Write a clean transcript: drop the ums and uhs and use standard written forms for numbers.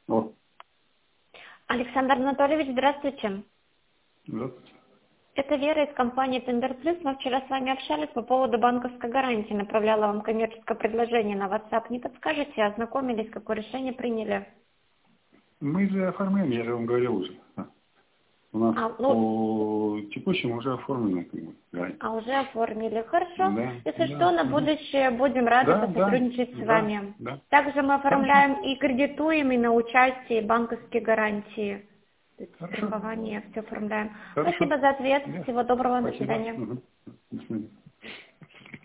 О, Александр Анатольевич, здравствуйте. здравствуйте. Это Вера из компании Tender Plus. Мы вчера с вами общались по поводу банковской гарантии. Направляла вам коммерческое предложение на WhatsApp. Не подскажете, ознакомились, какое решение приняли? Мы же оформляем, я же вам говорил уже. У нас Ну, по текущему уже оформлено. Как бы, да. уже оформили. Хорошо. Да, Если да. что, на Мгм. будущее будем рады Да, да, посотрудничать с да, вами. да. Также мы Хорошо, оформляем и кредитуем, и на участие, и банковские гарантии. То есть хорошо, страхование, все оформляем. хорошо. Спасибо за ответ. Да. Всего доброго. До Спасибо. свидания. Мгм. До свидания.